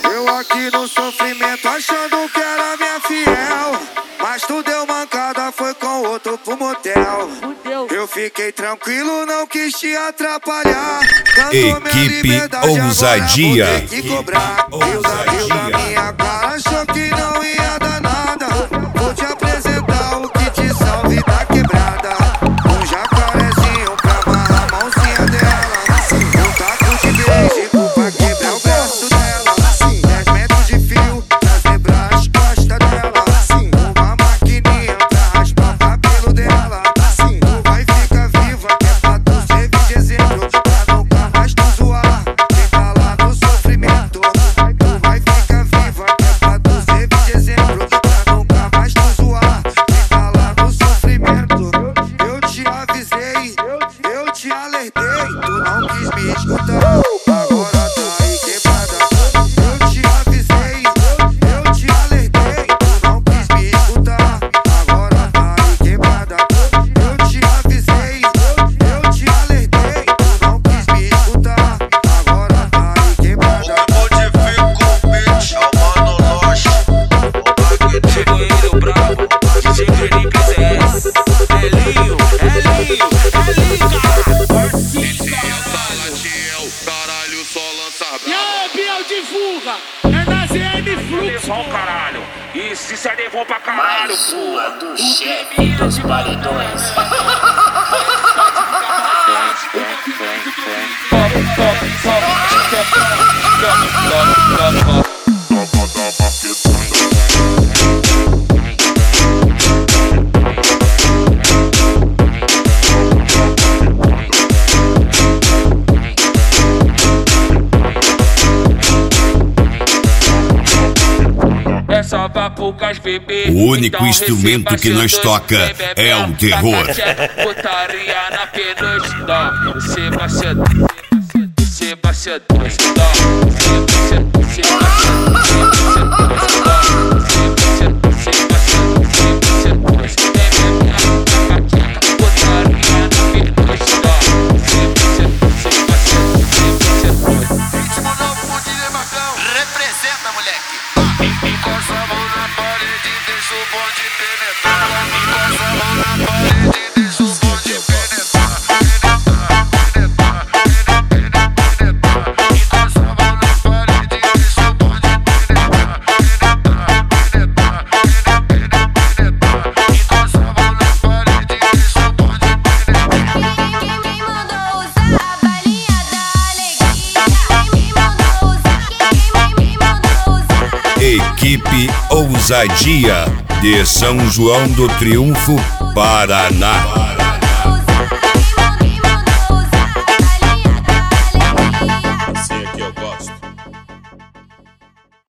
Eu aqui no sofrimento achando que era minha fiel, mas tu deu mancada, foi com outro pro motel. Eu fiquei tranquilo, não quis te atrapalhar. Equipe Ousadia. Agora vou ter que cobrar. Riu da minha cara, achou que não ia dar nada. Vou te apresentar o que te salve da quebrada. Um jacarezinho pra amarrar a mãozinha dela. Um taco de beijo pra quebrar o braço dela. 10 metros de fio pra zebrar as costas dela. Uma maquininha pra raspar o cabelo dela. Tu vai ficar viva, que é pra tu servir de exemplo, pra nunca mais tu zoar. Quem tá lá no sofrimento, tu vai ficar viva, que é pra tu servir de exemplo, pra nunca mais tu zoar. Quem tá lá no sofrimento, eu te avisei, eu te alertei, tu não quis me escutar. Agora tá aí quebrada. Eu te avisei, eu te alertei, tu não quis me escutar. Agora tá aí quebrada. Eu te avisei, eu te alertei, tu não quis me escutar. Agora tá aí quebrada. Modifico o beat, é o Mano Loche. Chegou ele, o brabo, DJ Felipe ZS. É Linho, Caralho, só lança E aí, Biel, divulga! É na ZN Fluxo! bom, caralho. Isso é bom pra caralho, Mais pô. uma do chefe dos paredões. É só pra poucas bebê. O único Então instrumento receba que nós seus toca dois, bebê, é o terror. Putaria na penugem, dá. Receba seus, receba seus dois, dá. Receba representa, moleque. Encosta a mão na parede, deixa o bonde penetrar. Encosta a mão na parede, deixa o bonde penetrar. Encosta a mão na parede, deixa o bonde penetrar. Encosta a mão na parede, deixa o bonde penetrar. Quem mandou usar a balinha da alegria? Quem mandou usar? Quem mandou usar? Equipe Ousadia de São João do Triunfo, Paraná.